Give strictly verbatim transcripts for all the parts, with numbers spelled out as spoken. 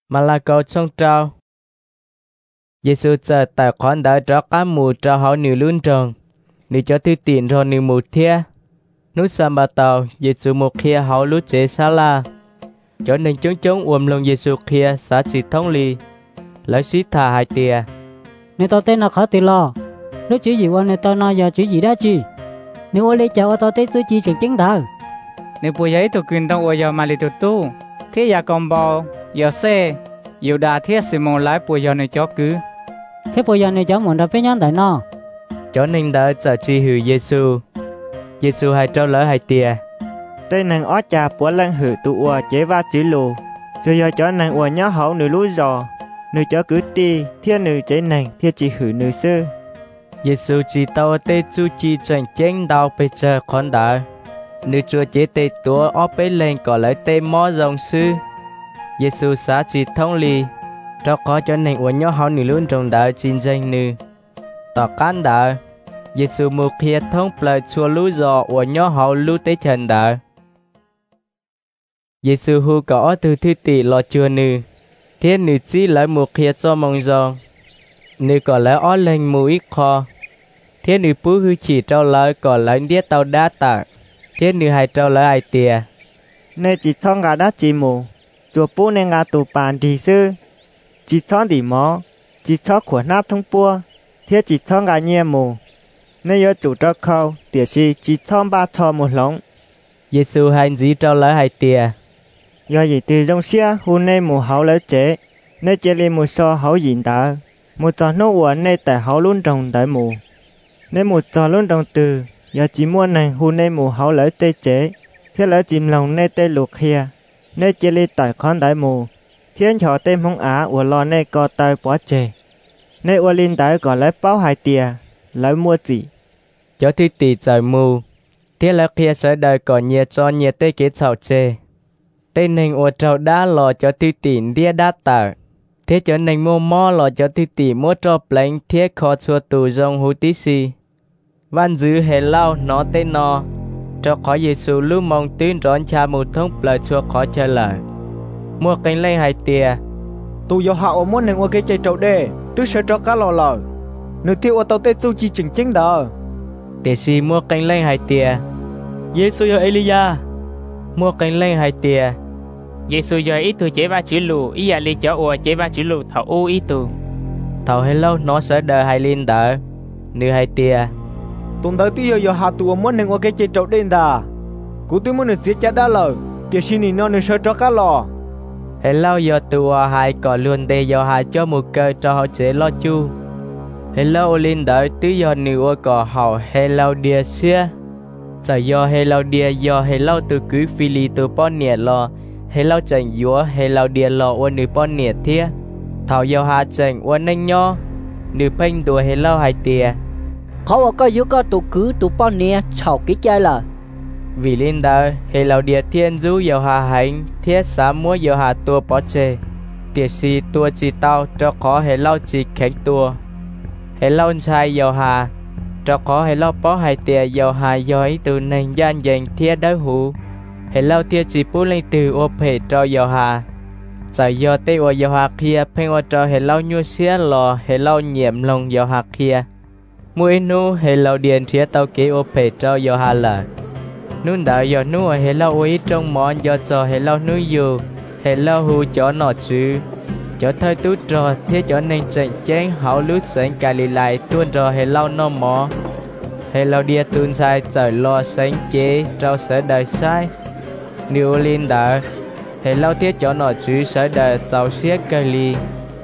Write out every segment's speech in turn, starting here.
mà là cầu trong trao. Giêsu giờ tài khoản đã cho cá mù cho họ nữ luôn tròn, nữ cho thư tiền rồi nữ mù thia. Nút sam bà tàu, Giêsu một kia họ lút chế xa la. Cho nên chúng chúng uổng lòng Giêsu kia xá chỉ thông ly, lấy xí thà hai tìa. Nếu tao tên là khó tì lo, nếu chữ gì quan nên tao nói giờ chữ gì đã chi. Nếu ô lê cháu tao tên chữ chi chẳng chứng thờ. Nếu bùi giấy tụi quyền tông ôi giờ mà lì tụi tu, thế giờ còn bò, giờ xe, dù đà thiết sự mong lái bùi giờ này cho cứ. Thế bùi giờ này cháu muốn ra phía nhắn tại nó. Cho nên đã giờ chi hữu Giêsu. Giêsu hai trâu lỡ hai tìa. Tên nàng ó trà bữa lăng hữu tụ ua chế va chữ lù. Rồi giờ cho nàng ua nhớ hậu nữ lũ giò. Nữ cho cứ ti, thiên nữ chế nàng, thiên chỉ hữu nữ sư. Giêsu chỉ tao tê chú chi tranh chênh đau bê chờ con đá. Nữ chúa chế tê tùa ó bê lên có lấy tê mó dòng sư. Giêsu xá chỉ thông ly. Cho có cho nàng ua nhớ hậu nữ luôn trong đá chín danh nữ. Tỏ cán đá. Giêsu một kia thông plei chua lũ giò ua nhớ hậu lũ tế chân đá. Giêsu hù có từ thư tỷ lo chua nữ. Thiên nữ chỉ lấy một kia cho mong giòn. Nữ có lấy ó lên mù ít kho. Thiên nữ bú hư chỉ trao lấy có lấy đĩa tàu đá tạ. Thiên nữ hai trao lấy ai tìa. Nên chỉ thông gà đá chỉ mù. Chùa bú nên gà tù bàn đi sư. Chỉ thông đi mó. Chỉ thông của nát thông bua. Thiên chỉ thông gà nhẹ mù. Nên nhớ chủ trao khâu. Tỉa si chỉ thông ba thò một lống. Giêsu hai dĩ trao lấy hai tìa. Do gì từ trong xe hù nên mù hậu lấy chế. Nên chế lên mù so hậu dịnh đá. Mù trò nô ủa nên tại hậu luôn trồng tại mù. Nên mù trò luôn trồng từ. Do chỉ mua này hù nên mù hậu lấy tê chế. Thế lấy chìm lòng nên tê luộc hìa. Nên chế lên tại khón tại mù. Thiên cho tên hông á ủa lo nên có tay bỏ chế. Nên ủa linh tại gọi lấy báo hai tìa. Lấy mua gì. Cho thư tỷ trời mù. Thế là kia sẽ đời còn nhiệt cho nhiệt tê kế chào chê. Tên nên ủa trâu đá lò cho thư tỷ đĩa đá tờ. Thế cho nên mua mò lò cho thư tỷ mua cho plánh thiết khó chua tù dòng hú tí xì. Văn dư hề lau nó tên nó. Cho khó Giêsu lưu mong tuyên rõn cha mù thông lời chua khó chơi lời. Mua cánh lên hai tìa. Tù dò hạo muốn nên ua cái chạy trâu đê. Tôi sẽ cho cá lò lò. Nếu tiêu ua tao tê chú chi chừng chính đó. Tìa xì mua cánh lên hai tìa. Giêsu yo Elia. Mua cánh lên hai tìa. Giêsu giờ ít tu chế ba chữ lù, ý giờ li cho ua chế ba chữ lù thảo u ít tu. Thảo hay lâu nó sẽ đợi hai linh đỡ. Nữ hai tìa. Tùng tới tiêu giờ hạ tù muốn nên ua cái chạy trâu đen ta. Cú tôi muốn được giết chết đã lời. Tiệt xin ni nó nên sẽ cho cá lò. Hay lâu giờ tù hai có luôn đề giờ hai cho một cơ cho họ chế lo chu. Hay lâu linh đỡ tứ giờ nữ ua có họ hay lâu đìa xưa. Giờ giờ hay lâu đìa giờ hay lâu từ cứ phi lì từ bọn nhẹ lo. Hay lâu chẳng dúa hay lâu đìa lò ua nữ bọn nhẹ thia. Thảo giờ hạ chẳng ua nênh nho. Nữ phanh đùa hay lâu hai tìa. Khó có dũ có tụ cứ tụ bọn nè chào cái chơi là. Vì linh đỡ hay lâu đìa thiên dũ giờ hạ hành. Thiết xá mua giờ hạ tua bó chê. Tiệt si tua chỉ tao cho khó hay lâu chỉ khánh tua. Hay lâu chai giờ hạ. Cho khó hay lâu bó hai tìa giờ hạ giờ ý từ nền gian dành thiết đới hữu. Hay lâu tia chỉ bú lên từ ô phê cho giờ hà. Giờ giờ tê ô giờ hà kia phênh ô cho hay lâu nhu xía lò hay lâu nhiễm lòng giờ hà kia. Mũi nu hay lâu điền phía tao kế ô phê cho giờ hà lờ. Nún đợi giờ nu hay lâu ô ý trong món giờ cho hay lâu nu dù. Hay lâu hù cho nọ chứ. Cho thời tú trò thế cho nên trận chén hảo lút sánh cà lì lại tuôn trò hay lâu nó mò. Hay lâu đia tuôn sai trời lo sánh chế trao sẽ đời sai. Nếu linh đỡ hãy lâu tiết cho nó chứ sẽ đợi giàu xiết cơ ly.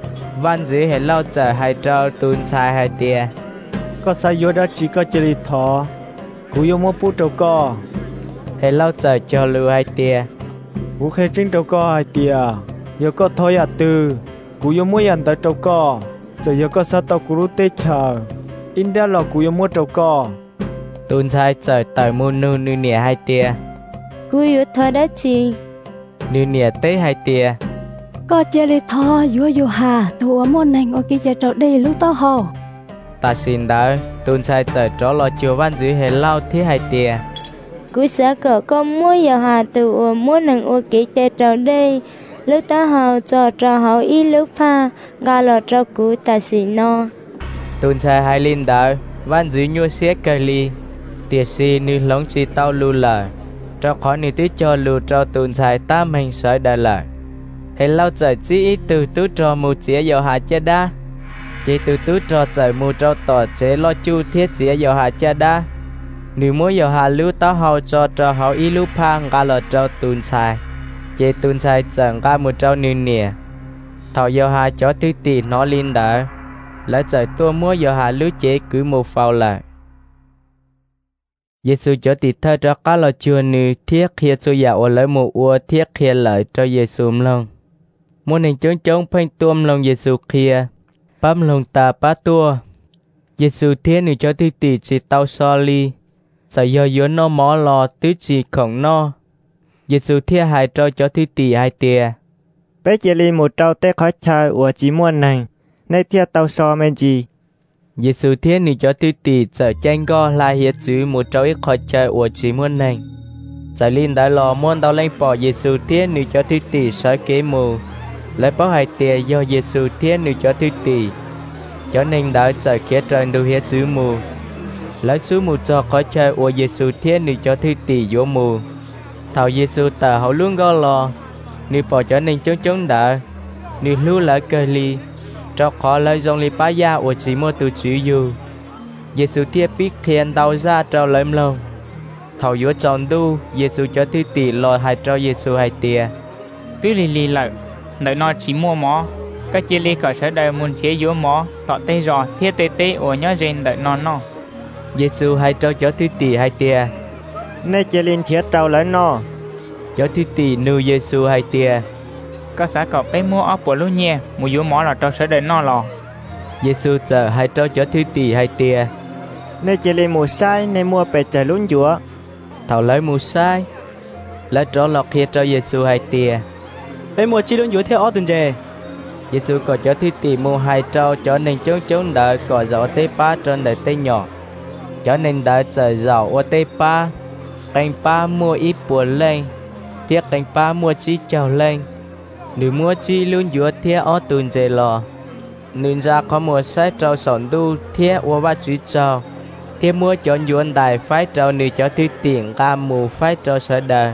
Văn dĩ hãy lâu chờ hai trao tuôn sai hai tìa. Có sai vô đó chỉ có chơi thọ. Cú vô mua bút trâu co. Hãy lâu chờ cho lưu hai tìa. Cú khai trinh trâu co hai tìa. Vô có thôi à tư. Cú vô mua dành tới trâu co. Giờ vô có sao tao cú rút tê chờ. In ra là cú vô mua trâu co. Tuôn sai chờ tờ mù nụ nụ nịa hai tìa. Cú yếu thơ đã chi. Nụ nịa tế hai tìa. Có chê lì thọ yếu yếu hà. Thua môn này ngồi kia chạy trọ đi lúc tao hồ. Ta xin đỡ. Tuôn sai chờ tró lo chùa văn dữ hệ lao thế hai tìa. Cú sẽ cỡ con mua yếu hà. Thua môn này ngồi kia chạy trọ đi. lúc ta hào cho cho hào y lúc pha gà lọ cho cú ta xì no tuần sai hai linh đỡ van dưới nhua xiết cờ ly tiệt si nữ lóng chỉ tao lưu lời cho khó nữ tí cho lưu cho tuần sai tam hành sợi đại lời hay lâu trời chỉ ít từ tú cho mù chĩa dầu hạ cha đa chỉ từ tú cho trời mù cho tỏ chế lo chu thiết chĩa dầu hạ cha đa nữ muốn dầu hạ lưu tao hậu cho cho hậu y lưu phang gà lọ cho tuần sai chế tuần sai chẳng gà một trâu nữ nè thảo dầu hạ cho thứ tỷ nó linh đỡ lại trời tua múa dầu hạ lưu chế cứ một phao lại Giêsu cho tịt thơ cho cá lò chua nữ thiết kia su dạo lấy một ua thiết kia lợi cho Giêsu lòng muốn hình chống chống phanh tuôm lòng Giêsu kia bám lòng ta bá tua Giêsu thiết nữ cho thứ tỷ chỉ tao so ly sợ do yếu nó mỏ lò tứ chỉ khổng no Giêsu thiết hai trâu cho thứ tỷ hai tia bé chỉ li một trâu tê khó chơi ua chỉ muốn này nay thiết tao so men gì Giêsu thiết nữ cho thứ tỷ sợ tranh go la hiệt chữ một trâu ít khó chơi ua chỉ muốn này sợ linh đã lò muốn tao lên bỏ Giêsu thiết nữ cho thứ tỷ sở kế mù lấy bao hai tia do Giêsu thiết nữ cho thứ tỷ cho nên đã sợ kế trần đồ hiệt chữ mù lấy số một cho khó chơi ua Giêsu thiết nữ cho thứ tỷ vô mù thảo Giêsu tờ hậu luôn go lò nữ bỏ cho nên chống chống đỡ nữ lưu lại cơ ly cho khó lấy dòng li bá gia ua chỉ mua từ chữ dù Giêsu thiết biết thiên đau ra trao lấy lâu thảo yếu tròn đu Giêsu cho thứ tỷ lò hai trao Giêsu hai tia tứ lì lì lợi đợi nó chỉ mua mỏ các chia ly cỡ sở đời muốn chế yếu mỏ tọ tê rò thiết tê tê ủa nhớ rên đợi non no Giêsu hai trao cho thứ tỷ hai tia nay chỉ linh thiết trâu lấy no cho thứ tỷ nu Giêsu hai tia các xã cọp bé mua ốc của luôn nhẹ một yếu mỏ là trao sở đời no lò Giêsu chờ hai trao cho thứ tỷ hai tia nay chỉ linh một sai nay mua bể trời lún dũa thảo lấy một sai lấy trò lọt kia cho Giêsu hai tia em mua chi lún dũa theo ở tuần dề Giêsu có cho thứ tỷ mua hai trao cho nên chống chống đợi có gió tê pa trên đời tê nhỏ cho nên đợi chờ giàu ô tê pa canh pa mua ít buồn lên thiết canh pa mua chi trào lên nữ mua chi luôn dũa thiết ở tuần dề lò nữ ra có mua sai trao sòn đu thiết ô ba chữ trao thiết mua cho nhuận đài phái trao nữ cho thứ tiền ga mù phái trao sở đời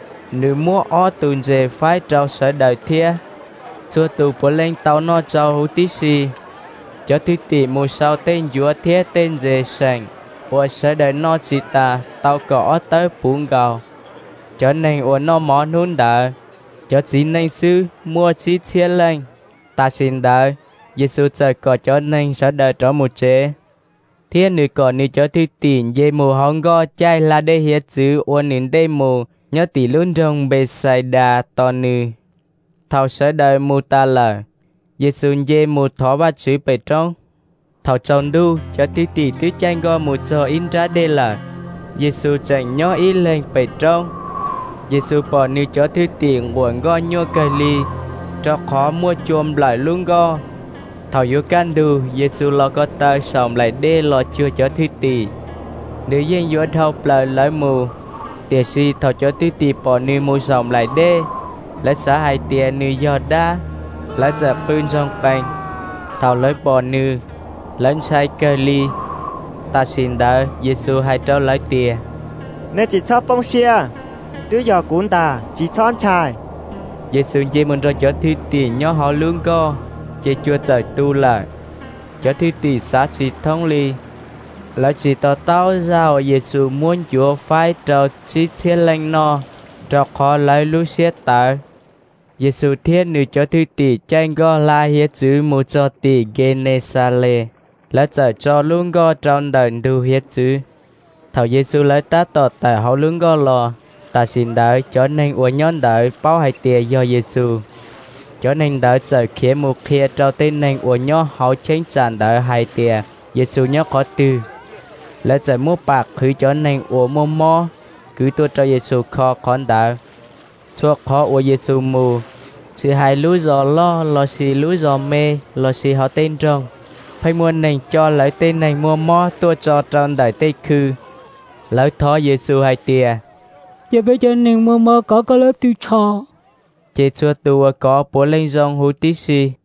nữ mua ở tuần dề phái trao sở đời thiết xua tù bộ lên tàu nó trao hữu tí si cho thứ tỷ mù sau tên dũa thiết tên dề sành bộ sở đời nó chỉ ta tàu có tới bốn gạo cho nên ô nó mỏ nún đợi cho chỉ nên sư mua chi chia lên ta xin đợi Giêsu trời có cho nên sở đời cho một chế thiên nữ có nữ cho thứ tiền dây mù hong go chai là để hiệt chữ ôn nín đây mù nhớ tỷ luôn trong bề sai đà to nữ thảo sở đời mù ta lời Giêsu dây mù thỏ ba chữ bề trong thảo tròn đu cho thứ tỷ thứ chanh go một cho in ra đây là Giêsu chẳng nhớ ý lên bề trong Giêsu bỏ nữ cho thứ tiền quần go nhô cây ly cho khó mua chôm lại luôn go thảo yếu can đu Giêsu lo có tay sòng lại đê lo chưa cho thứ tỷ nữ dân yếu thâu lời lấy mù tiệt si thảo cho thứ tỷ bỏ nữ mù sòng lại đê lấy xã hai tiền nữ do đá lấy giật pươn trong cành thảo lấy bỏ nữ lấy sai cây ly ta xin đợi Giêsu hai trâu lấy tiền nay chỉ cho bông xia tứ giờ cuốn ta chỉ chọn chài Giêsu dây mình rồi cho thứ tiền nhỏ họ lương co chế chua trời tu lại cho thứ tỷ sát chỉ thông ly là chỉ tao tao giao Giêsu muốn chúa phải trao chỉ thiên lành no cho khó lấy lũ xiết tại Giêsu thiên nữ cho thứ tỷ tranh go la hiết chữ một cho tỷ Genesale là trở cho luôn go trong đời tu hiết chữ thảo Giêsu lấy ta tọt tại hậu lương go lò ta xin đợi cho nên uổng nhón đợi bao hai tia do Giêsu cho nên đợi trời khía một khía trao tên nên uổng nhó hậu chén tràn đợi hai tia Giêsu nhó khó tư lấy trời mua bạc khứ cho nên uổng mô mò cứ tôi cho Giêsu khó khón đợi chua khó uổng Giêsu mù sự hai lũ giò lo lo xì lũ giò mê lo xì họ tên trong phải mua nên cho lấy tên này mua mò tôi cho trong đợi tây khư lấy thó Giêsu hai tia giờ bây giờ nên mua mò có có lấy tiêu cho chế chua tua có bố lên dòng hú tí xì